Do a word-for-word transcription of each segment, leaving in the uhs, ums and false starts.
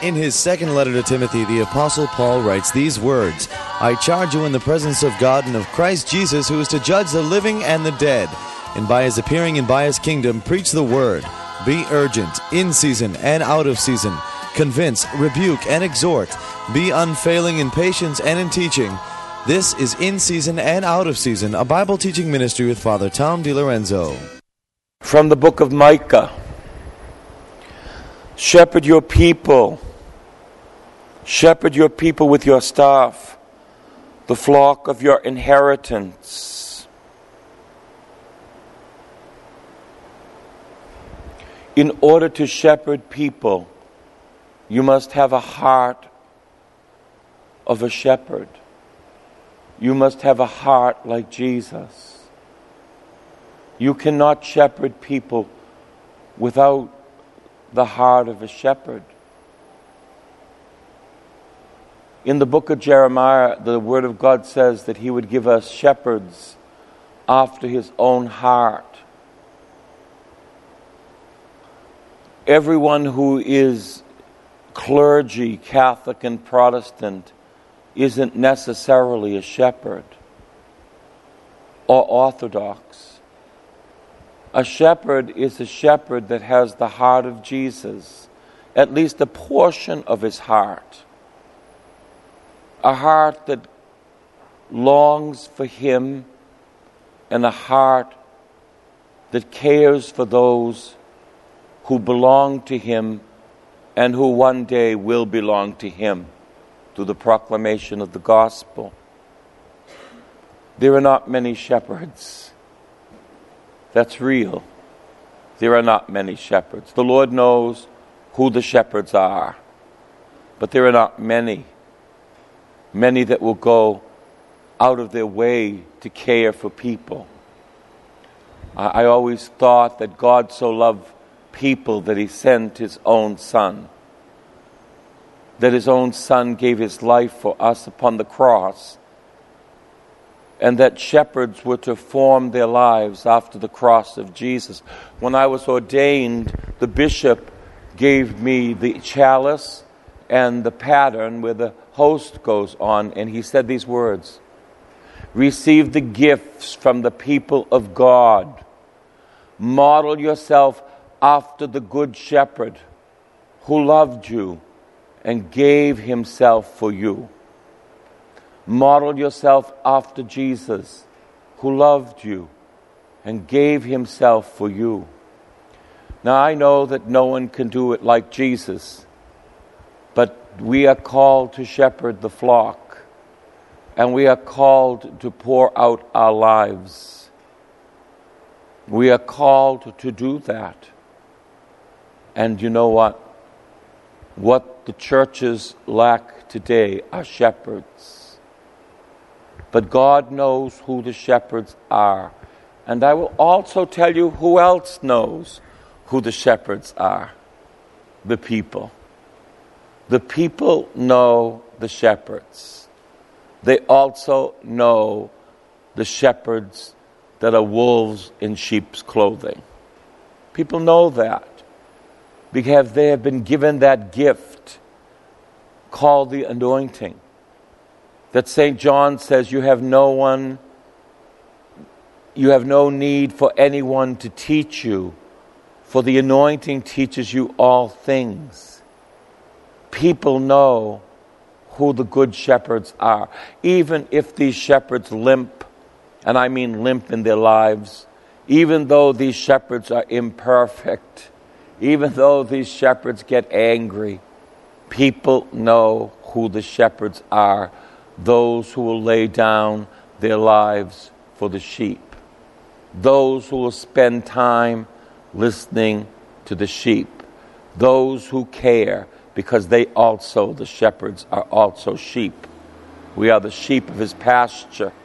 In his second letter to Timothy, the Apostle Paul writes these words, I charge you in the presence of God and of Christ Jesus, who is to judge the living and the dead, and by his appearing and by his kingdom, preach the word. Be urgent, in season and out of season. Convince, rebuke, and exhort. Be unfailing in patience and in teaching. This is In Season and Out of Season, a Bible teaching ministry with Father Tom DiLorenzo. From the book of Micah. Shepherd your people. Shepherd your people with your staff, the flock of your inheritance. In order to shepherd people, you must have a heart of a shepherd. You must have a heart like Jesus. You cannot shepherd people without the heart of a shepherd. In the book of Jeremiah, the Word of God says that He would give us shepherds after His own heart. Everyone who is clergy, Catholic and Protestant, isn't necessarily a shepherd or Orthodox. A shepherd is a shepherd that has the heart of Jesus, at least a portion of His heart. A heart that longs for Him, and a heart that cares for those who belong to Him and who one day will belong to Him through the proclamation of the gospel. There are not many shepherds. That's real. There are not many shepherds. The Lord knows who the shepherds are, but there are not many. Many that will go out of their way to care for people. I, I always thought that God so loved people that He sent His own Son. That His own Son gave His life for us upon the cross. And that shepherds were to form their lives after the cross of Jesus. When I was ordained, the bishop gave me the chalice and the pattern where the host goes on, and he said these words, receive the gifts from the people of God. Model yourself after the good shepherd who loved you and gave himself for you. Model yourself after Jesus who loved you and gave himself for you. Now I know that no one can do it like Jesus, but we are called to shepherd the flock, and we are called to pour out our lives. We are called to do that. And you know what? What the churches lack today are shepherds. But God knows who the shepherds are. And I will also tell you who else knows who the shepherds are. The people. The people know the shepherds. They also know the shepherds that are wolves in sheep's clothing. People know that because they have been given that gift called the anointing. That Saint John says you have no one, you have no need for anyone to teach you, for the anointing teaches you all things. People know who the good shepherds are. Even if these shepherds limp, and I mean limp in their lives, even though these shepherds are imperfect, even though these shepherds get angry, people know who the shepherds are, those who will lay down their lives for the sheep, those who will spend time listening to the sheep, those who care, because they also, the shepherds, are also sheep. We are the sheep of His pasture.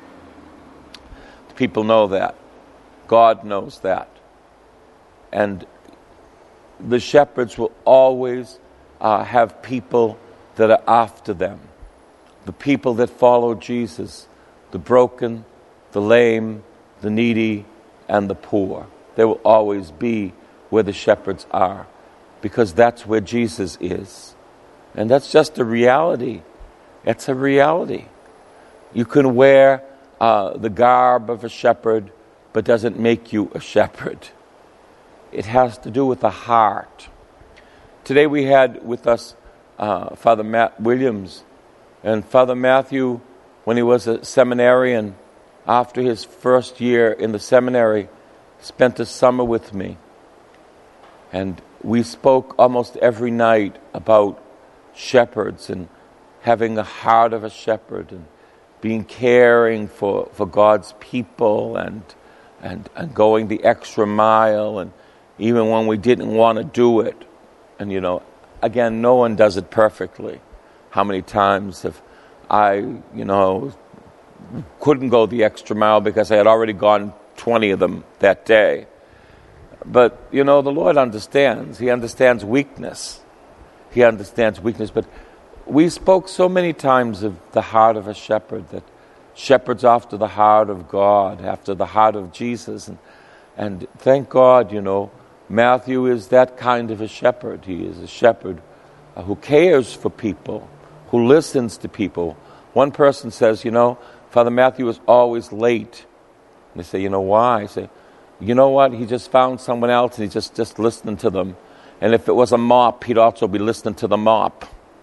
People know that. God knows that. And the shepherds will always uh, have people that are after them. The people that follow Jesus, the broken, the lame, the needy, and the poor. They will always be where the shepherds are, because that's where Jesus is. And that's just a reality. It's a reality. You can wear uh, the garb of a shepherd, but doesn't make you a shepherd. It has to do with the heart. Today we had with us uh, Father Matt Williams. And Father Matthew, when he was a seminarian, after his first year in the seminary, spent a summer with me. And we spoke almost every night about shepherds and having the heart of a shepherd and being caring for, for God's people and, and and going the extra mile, and even when we didn't want to do it. And you know, again, no one does it perfectly. How many times have I, you know, couldn't go the extra mile because I had already gone twenty of them that day. But, you know, the Lord understands. He understands weakness. He understands weakness. But we spoke so many times of the heart of a shepherd, that shepherds after the heart of God, after the heart of Jesus. And, and thank God, you know, Matthew is that kind of a shepherd. He is a shepherd uh, who cares for people, who listens to people. One person says, you know, Father Matthew is always late. And they say, you know, why? I say, you know what? He just found someone else and he's just, just listening to them. And if it was a mop, he'd also be listening to the mop.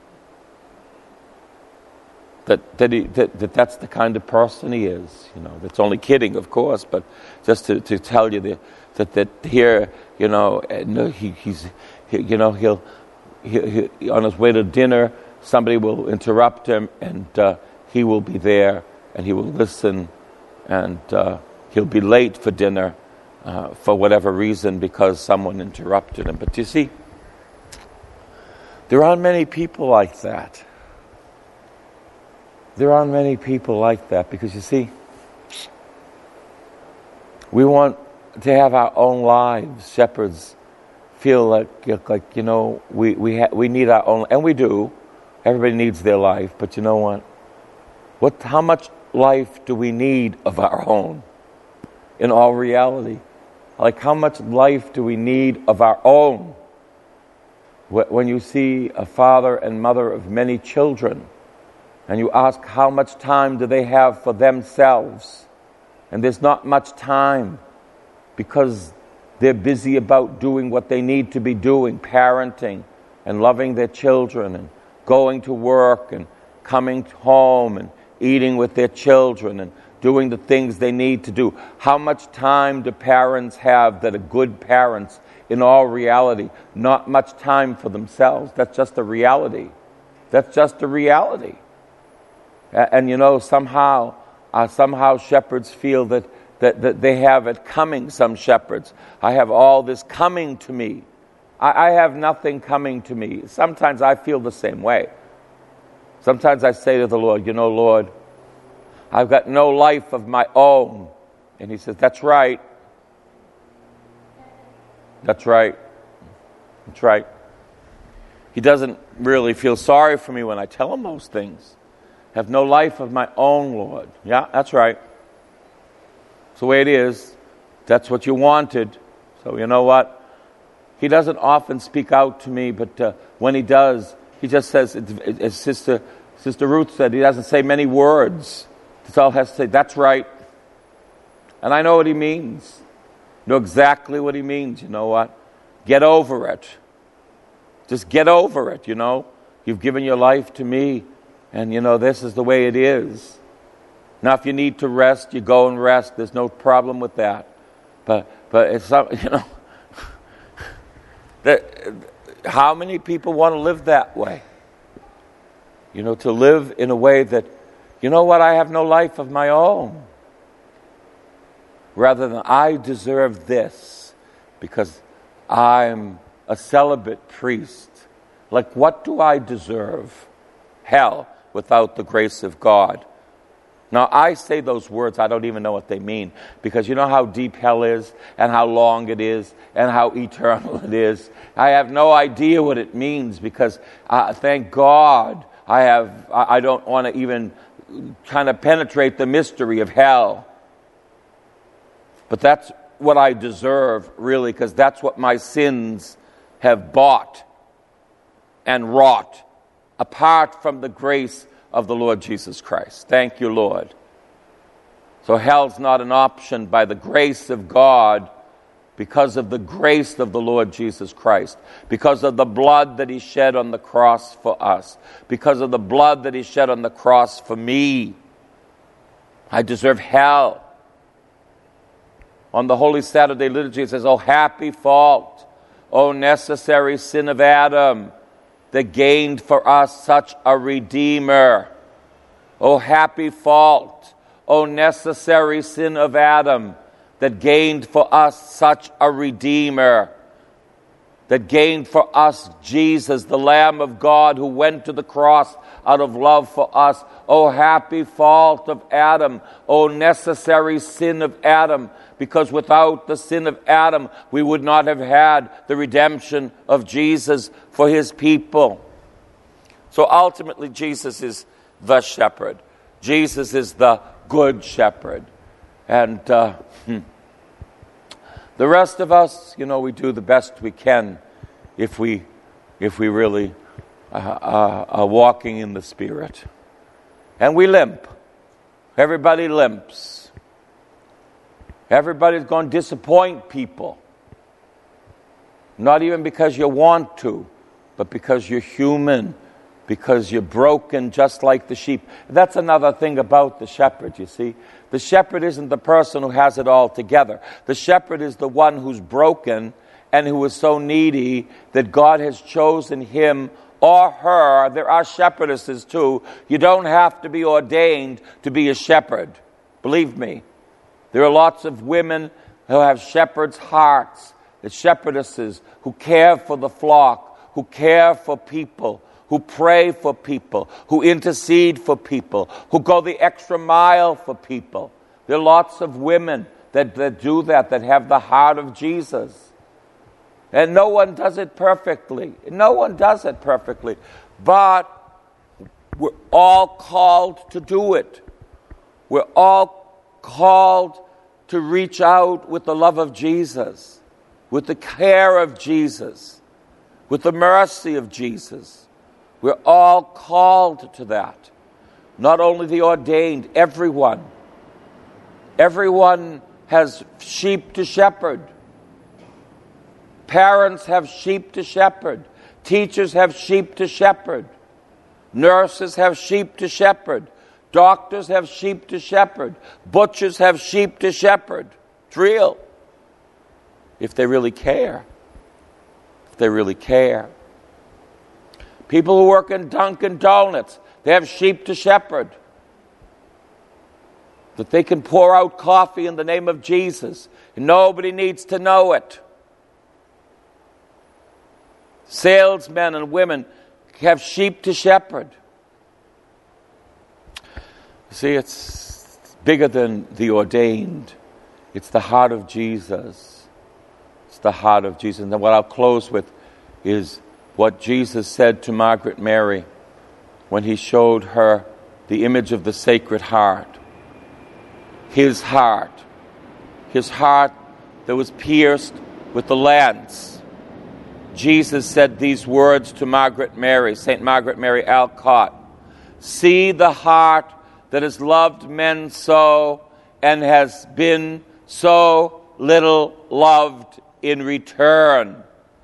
That that, he, that that that's the kind of person he is. You know, that's only kidding, of course, but just to, to tell you the, that that here, you know, he he's he, you know he'll he, he, on his way to dinner, somebody will interrupt him, and uh, he will be there, and he will listen, and uh, he'll be late for dinner uh, for whatever reason because someone interrupted him. But you see, there aren't many people like that. There aren't many people like that because, you see, we want to have our own lives. Shepherds feel like, like you know, we we ha- we need our own, and we do. Everybody needs their life, but you know what? What? How much life do we need of our own? In all reality, like how much life do we need of our own? When you see a father and mother of many children, and you ask how much time do they have for themselves, and there's not much time because they're busy about doing what they need to be doing, parenting and loving their children and going to work and coming home and eating with their children and doing the things they need to do. How much time do parents have that are good parents? In all reality, not much time for themselves. That's just a reality. That's just a reality. And, and you know, somehow, uh, somehow shepherds feel that, that, that they have it coming, some shepherds. I have all this coming to me. I, I have nothing coming to me. Sometimes I feel the same way. Sometimes I say to the Lord, you know, Lord, I've got no life of my own. And he says, that's right. That's right. That's right. He doesn't really feel sorry for me when I tell him those things. I have no life of my own, Lord. Yeah, that's right. It's the way it is. That's what you wanted. So you know what? He doesn't often speak out to me, but uh, when he does, he just says, as Sister, Sister Ruth said, he doesn't say many words. That's all he has to say. That's right. And I know what he means. Know exactly what he means. You know what? Get over it. Just get over it, you know. You've given your life to me, and, you know, this is the way it is. Now, if you need to rest, you go and rest. There's no problem with that. But, but it's, you know, that, how many people want to live that way? You know, to live in a way that, you know what, I have no life of my own. Rather than I deserve this because I'm a celibate priest. Like, what do I deserve? Hell without the grace of God. Now, I say those words, I don't even know what they mean, because you know how deep hell is and how long it is and how eternal it is. I have no idea what it means because, uh, thank God, I have. I don't want to even kind of penetrate the mystery of hell. But that's what I deserve, really, because that's what my sins have bought and wrought apart from the grace of the Lord Jesus Christ. Thank you, Lord. So hell's not an option by the grace of God, because of the grace of the Lord Jesus Christ, because of the blood that he shed on the cross for us, because of the blood that he shed on the cross for me. I deserve hell. On the Holy Saturday liturgy it says, "Oh happy fault, oh necessary sin of Adam, that gained for us such a Redeemer." Oh happy fault, oh necessary sin of Adam, that gained for us such a Redeemer, that gained for us Jesus, the Lamb of God, who went to the cross out of love for us. Oh happy fault of Adam, oh necessary sin of Adam, because without the sin of Adam, we would not have had the redemption of Jesus for his people. So ultimately, Jesus is the shepherd. Jesus is the good shepherd. And uh, hmm. the rest of us, you know, we do the best we can if we, if we really uh, uh, are walking in the Spirit. And we limp. Everybody limps. Everybody's going to disappoint people. Not even because you want to, but because you're human, because you're broken just like the sheep. That's another thing about the shepherd, you see. The shepherd isn't the person who has it all together. The shepherd is the one who's broken and who is so needy that God has chosen him or her. There are shepherdesses too. You don't have to be ordained to be a shepherd. Believe me. There are lots of women who have shepherds' hearts, the shepherdesses who care for the flock, who care for people, who pray for people, who intercede for people, who go the extra mile for people. There are lots of women that, that do that, that have the heart of Jesus. And no one does it perfectly. No one does it perfectly. But we're all called to do it. We're all called to reach out with the love of Jesus, with the care of Jesus, with the mercy of Jesus. We're all called to that. Not only the ordained, everyone. Everyone has sheep to shepherd. Parents have sheep to shepherd. Teachers have sheep to shepherd. Nurses have sheep to shepherd. Doctors have sheep to shepherd. Butchers have sheep to shepherd. It's real. If they really care. If they really care. People who work in Dunkin' Donuts, they have sheep to shepherd. That they can pour out coffee in the name of Jesus. And nobody needs to know it. Salesmen and women have sheep to shepherd. See, it's bigger than the ordained. It's the heart of Jesus. It's the heart of Jesus. And what I'll close with is what Jesus said to Margaret Mary when he showed her the image of the Sacred Heart. His heart. His heart that was pierced with the lance. Jesus said these words to Margaret Mary, Saint Margaret Mary Alcott. See the heart that has loved men so and has been so little loved in return.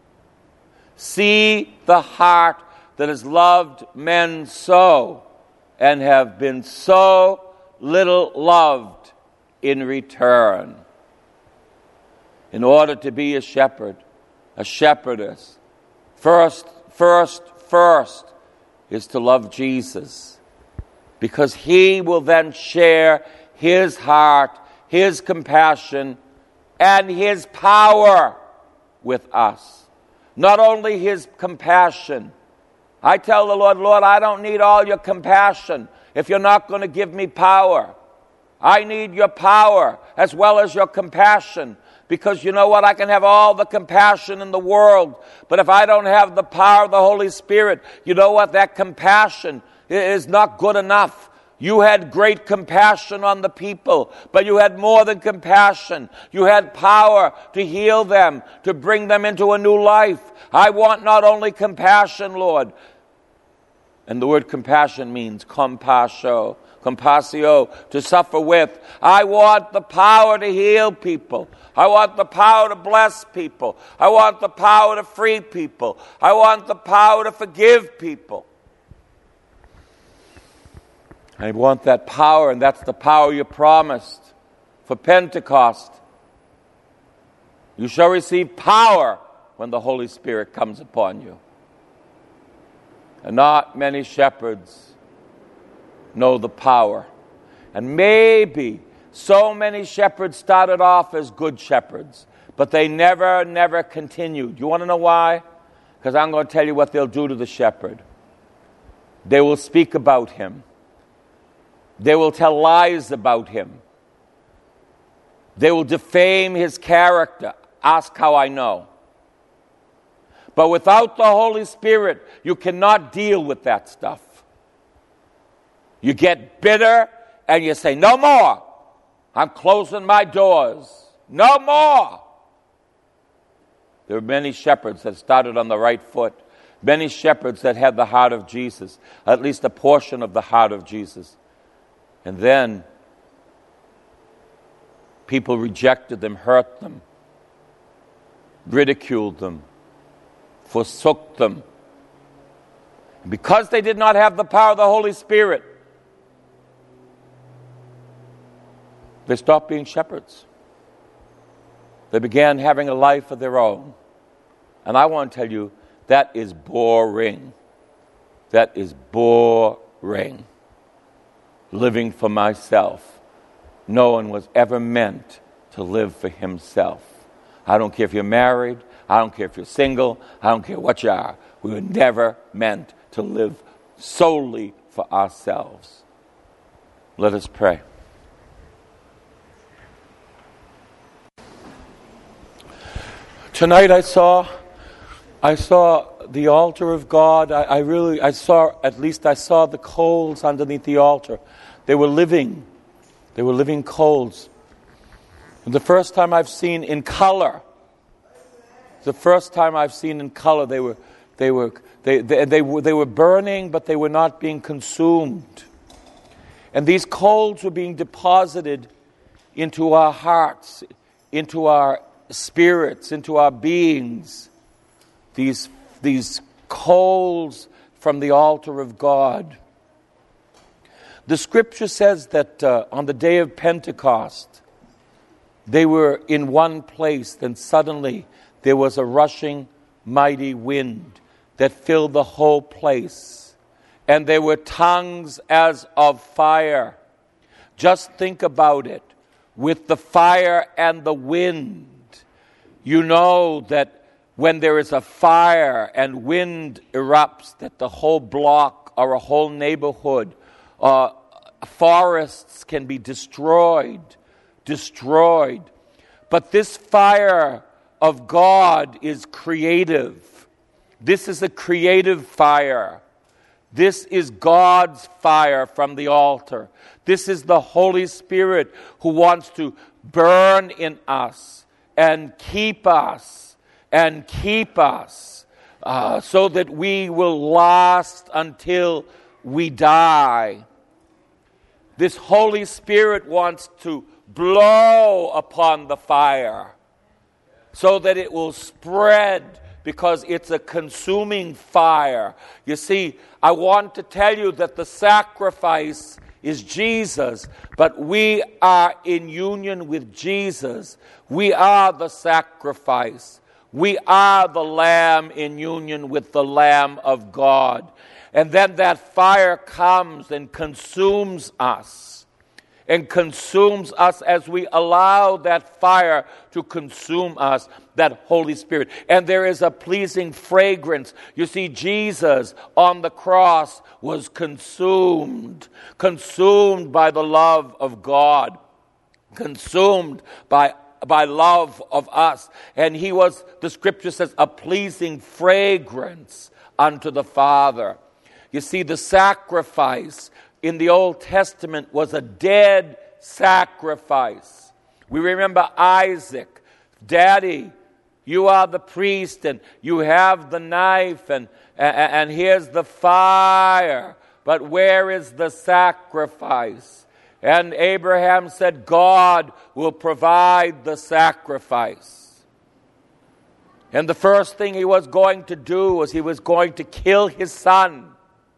See the heart that has loved men so and have been so little loved in return. In order to be a shepherd, a shepherdess, first, first, first is to love Jesus. Because he will then share his heart, his compassion, and his power with us. Not only his compassion. I tell the Lord, Lord, I don't need all your compassion if you're not going to give me power. I need your power as well as your compassion. Because you know what? I can have all the compassion in the world. But if I don't have the power of the Holy Spirit, you know what? That compassion is not good enough. You had great compassion on the people, but you had more than compassion. You had power to heal them, to bring them into a new life. I want not only compassion, Lord, And the word compassion means compassio, compassio, to suffer with. I want the power to heal people. I want the power to bless people. I want the power to free people. I want the power to forgive people. I want that power, and that's the power you promised for Pentecost. You shall receive power when the Holy Spirit comes upon you. And not many shepherds know the power. And maybe so many shepherds started off as good shepherds, but they never, never continued. You want to know why? Because I'm going to tell you what they'll do to the shepherd. They will speak about him. They will tell lies about him. They will defame his character. Ask how I know. But without the Holy Spirit, you cannot deal with that stuff. You get bitter and you say, no more. I'm closing my doors. No more. There were many shepherds that started on the right foot. Many shepherds that had the heart of Jesus, at least a portion of the heart of Jesus. And then people rejected them, hurt them, ridiculed them, forsook them. And because they did not have the power of the Holy Spirit, they stopped being shepherds. They began having a life of their own. And I want to tell you, that is boring. That is boring. Living for myself. No one was ever meant to live for himself. I don't care if you're married. I don't care if you're single. I don't care what you are. We were never meant to live solely for ourselves. Let us pray. Tonight I saw, I saw the altar of God. I, I really, I saw, at least I saw the coals underneath the altar. They were living. They were living coals. And the first time I've seen in color, the first time I've seen in color, they were, they were, they, they, they were, they were burning, but they were not being consumed. And these coals were being deposited into our hearts, into our spirits, into our beings. These, these coals from the altar of God. The scripture says that uh, on the day of Pentecost, they were in one place, then suddenly there was a rushing, mighty wind that filled the whole place. And there were tongues as of fire. Just think about it. With the fire and the wind, you know that when there is a fire and wind erupts, that the whole block or a whole neighborhood, uh, forests can be destroyed, destroyed. But this fire of God is creative. This is a creative fire. This is God's fire from the altar. This is the Holy Spirit who wants to burn in us and keep us and keep us uh, so that we will last until we die. This Holy Spirit wants to blow upon the fire so that it will spread, because it's a consuming fire. You see, I want to tell you that the sacrifice is Jesus, but we are in union with Jesus. We are the sacrifice. We are the Lamb in union with the Lamb of God. And then that fire comes and consumes us. And consumes us as we allow that fire to consume us, that Holy Spirit. And there is a pleasing fragrance. You see, Jesus on the cross was consumed. Consumed by the love of God. Consumed by by love of us. And he was, the scripture says, a pleasing fragrance unto the Father. You see, the sacrifice in the Old Testament was a dead sacrifice. We remember Isaac. Daddy, You are the priest, and you have the knife, and, and, and here's the fire. But where is the sacrifice? And Abraham said, God will provide the sacrifice. And the first thing he was going to do was he was going to kill his son.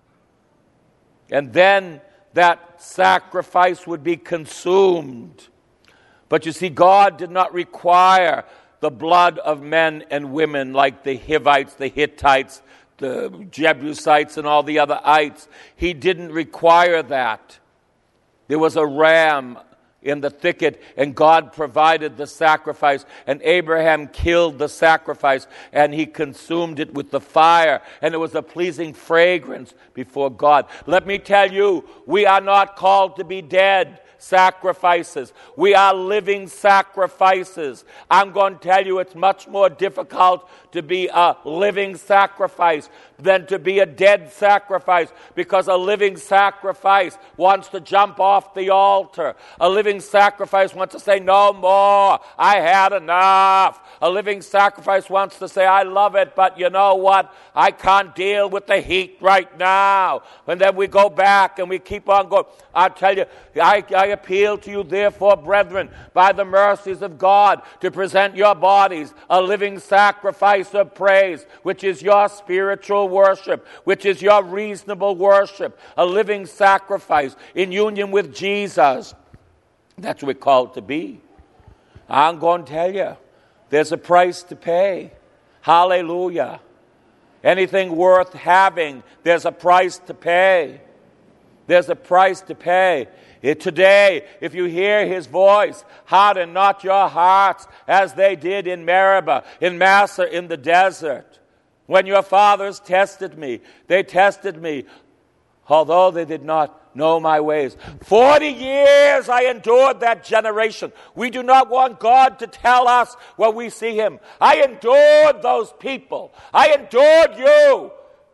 And then that sacrifice would be consumed. But you see, God did not require the blood of men and women like the Hivites, the Hittites, the Jebusites, and all the other ites. He didn't require that. There was a ram in the thicket, and God provided the sacrifice, and Abraham killed the sacrifice, and he consumed it with the fire, and it was a pleasing fragrance before God. Let me tell you, we are not called to be dead sacrifices. We are living sacrifices. I'm going to tell you, it's much more difficult to be a living sacrifice than to be a dead sacrifice, because a living sacrifice wants to jump off the altar. A living sacrifice wants to say, no more, I had enough. A living sacrifice wants to say, I love it, but you know what? I can't deal with the heat right now. And then we go back and we keep on going. I tell you, I, I appeal to you, therefore, brethren, by the mercies of God, to present your bodies a living sacrifice of praise, which is your spiritual worship, which is your reasonable worship, a living sacrifice in union with Jesus. That's what we're called to be. I'm going to tell you, there's a price to pay. Hallelujah. Anything worth having, there's a price to pay. There's a price to pay. It, today, if you hear his voice, harden not your hearts as they did in Meribah, in Massah, in the desert. When your fathers tested me, they tested me, although they did not know my ways. Forty years I endured that generation. We do not want God to tell us when we see him, I endured those people. I endured you.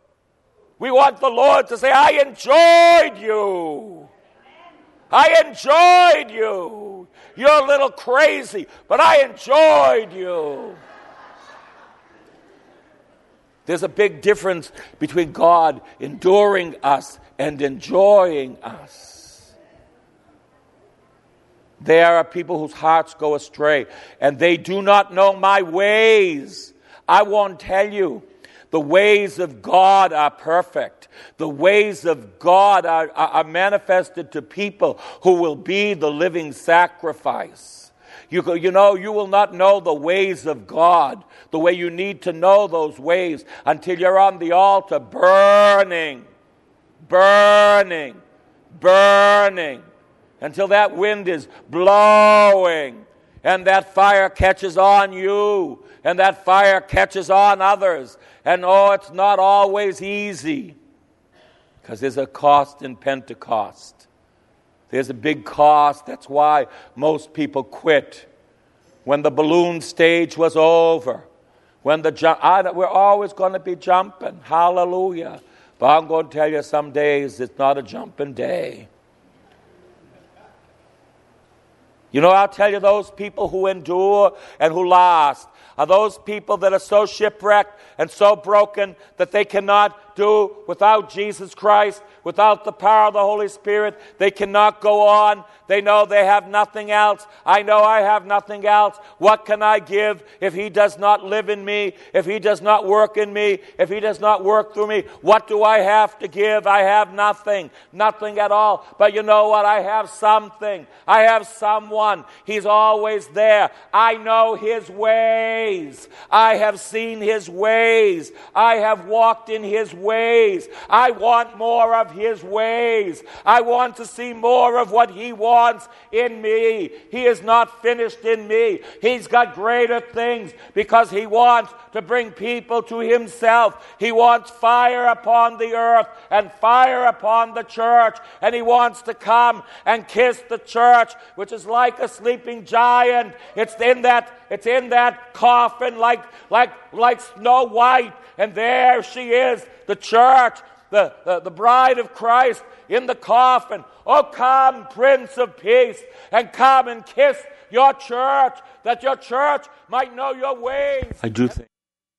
We want the Lord to say, I enjoyed you. I enjoyed you. You're a little crazy, but I enjoyed you. There's a big difference between God enduring us and enjoying us. There are people whose hearts go astray, and they do not know my ways. I won't tell you. The ways of God are perfect. The ways of God are, are, are manifested to people who will be the living sacrifice. You, you know, you will not know the ways of God the way you need to know those ways until you're on the altar burning, burning, burning, until that wind is blowing and that fire catches on you and that fire catches on others. And oh, it's not always easy, because there's a cost in Pentecost. There's a big cost. That's why most people quit. When the balloon stage was over, when the jump, I, we're always going to be jumping. Hallelujah. But I'm going to tell you, some days it's not a jumping day. You know, I'll tell you, those people who endure and who last are those people that are so shipwrecked and so broken that they cannot do without Jesus Christ, without the power of the Holy Spirit. They cannot go on. They know they have nothing else. I know I have nothing else. What can I give if he does not live in me, if he does not work in me, if he does not work through me? What do I have to give? I have nothing, nothing at all. But you know what? I have something. I have someone. He's always there. I know his ways. I have seen his ways. I have walked in his ways. I want more of his ways. I want to see more of what he wants in me. He is not finished in me. He's got greater things, because he wants to bring people to himself. He wants fire upon the earth and fire upon the church, and he wants to come and kiss the church, which is like a sleeping giant. It's in that it's in that coffin like like like Snow White, and there she is, the church. the, the, the bride of Christ in the coffin. Oh, come, Prince of Peace, and come and kiss your church, that your church might know your ways. I do think.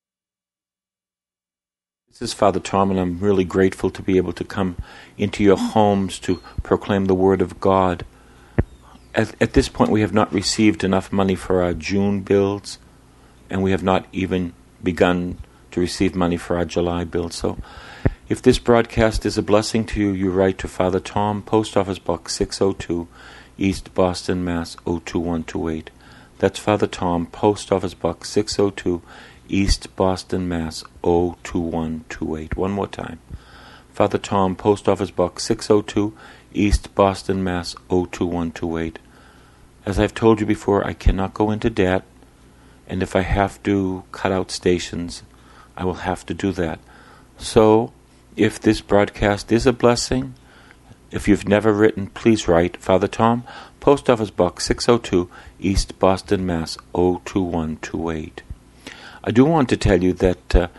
This is Father Tom, and I'm really grateful to be able to come into your homes to proclaim the Word of God. At, at this point, we have not received enough money for our June bills, and we have not even begun to receive money for our July bill. So if this broadcast is a blessing to you, you write to Father Tom, Post Office Box six oh two, East Boston, Mass. oh two one two eight. That's Father Tom, Post Office Box six oh two, East Boston, Mass. oh two one two eight. One more time. Father Tom, Post Office Box six oh two, East Boston, Mass. oh two one two eight. As I've told you before, I cannot go into debt, and if I have to cut out stations, I will have to do that. So, if this broadcast is a blessing, if you've never written, please write Father Tom, Post Office Box six oh two, East Boston, Mass. oh two one two eight. I do want to tell you that uh,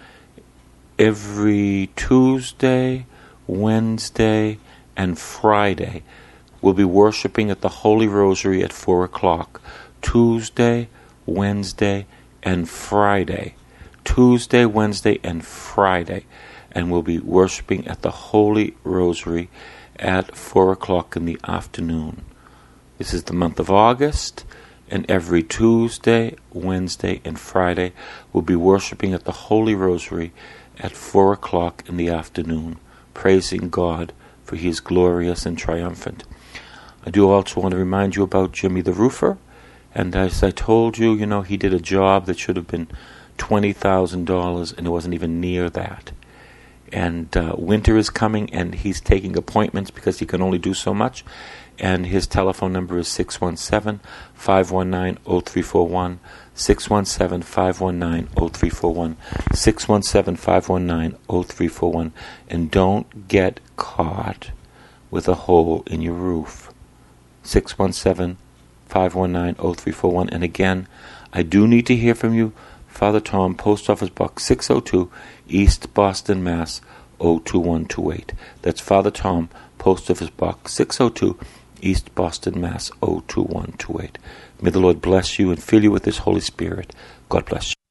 every Tuesday, Wednesday, and Friday we'll be worshiping at the Holy Rosary at four o'clock. Tuesday, Wednesday, and Friday. Tuesday, Wednesday, and Friday. And we'll be worshiping at the Holy Rosary at four o'clock in the afternoon. This is the month of August, and every Tuesday, Wednesday, and Friday we'll be worshiping at the Holy Rosary at four o'clock in the afternoon, praising God, for He is glorious and triumphant. I do also want to remind you about Jimmy the Roofer, and as I told you, you know, he did a job that should have been twenty thousand dollars, and it wasn't even near that. And uh, winter is coming, and he's taking appointments because he can only do so much. And his telephone number is six one seven, five one nine, zero three four one, six one seven, five one nine, zero three four one, six one seven, five one nine, zero three four one. And don't get caught with a hole in your roof. six one seven, five one nine, zero three four one. And again, I do need to hear from you. Father Tom, Post Office Box six oh two, East Boston, Mass. oh two one two eight. That's Father Tom, Post Office Box six oh two, East Boston, Mass. oh two one two eight. May the Lord bless you and fill you with His Holy Spirit. God bless you.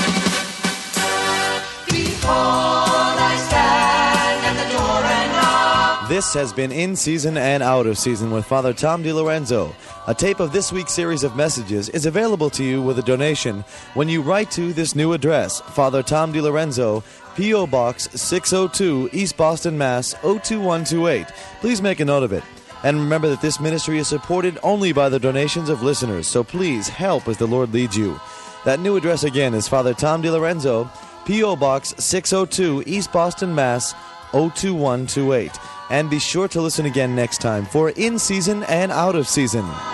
Behold, I stand at the door and knock. This has been In Season and Out of Season with Father Tom DiLorenzo. A tape of this week's series of messages is available to you with a donation when you write to this new address, Father Tom DiLorenzo, P O. Box six oh two, East Boston, Mass. oh two one two eight. Please make a note of it. And remember that this ministry is supported only by the donations of listeners, so please help as the Lord leads you. That new address again is Father Tom DiLorenzo, P O. Box six oh two, East Boston, Mass. oh two one two eight. And be sure to listen again next time for In Season and Out of Season.